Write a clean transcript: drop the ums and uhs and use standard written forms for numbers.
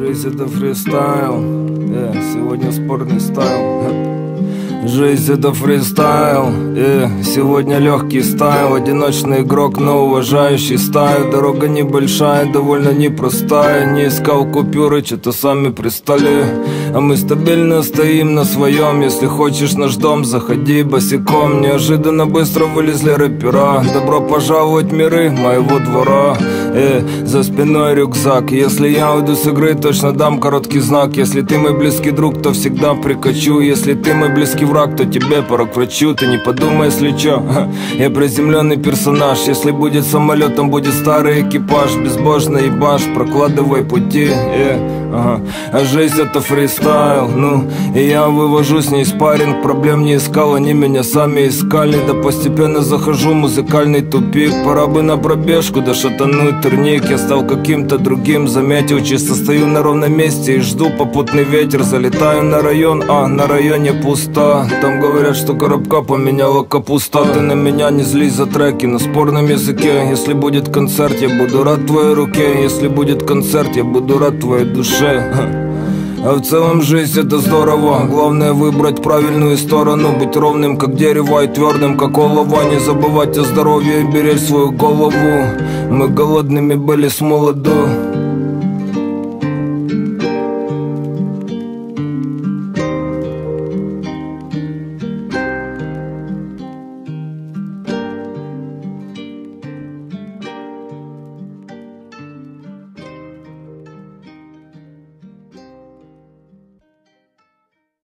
Жизнь это фристайл, сегодня спорный стайл. Жизнь это фристайл, сегодня легкий стайл. Одиночный игрок, но уважающий стаю. Дорога небольшая, довольно непростая. Не искал купюры, что-то сами пристали. А мы стабильно стоим на своем. Если хочешь наш дом, заходи босиком. Неожиданно быстро вылезли рэпера. Добро пожаловать в миры моего двора. За спиной рюкзак. Если я уйду с игры, точно дам короткий знак. Если ты мой близкий друг, то всегда прикачу. Если ты мой близкий враг, то тебе пора к врачу. Ты не подумай, если чё, я приземленный персонаж. Если будет самолет, там будет старый экипаж. Безбожно ебашь, прокладывай пути. А жизнь это фристайл, и я вывожу с ней спарринг. Проблем не искал, они меня сами искали. Да постепенно захожу в музыкальный тупик. Пора бы на пробежку, да шатануть турник. Я стал каким-то другим, заметил. Чисто стою на ровном месте и жду попутный ветер. Залетаю на район, на районе пусто. Там говорят, что коробка поменяла капуста. Ты на меня не злись за треки на спорном языке. Если будет концерт, я буду рад твоей руке. Если будет концерт, я буду рад твоей душе. А в целом жизнь это здорово. Главное выбрать правильную сторону. Быть ровным как дерево и твердым как олово. Не забывать о здоровье и беречь свою голову. Мы голодными были с молоду.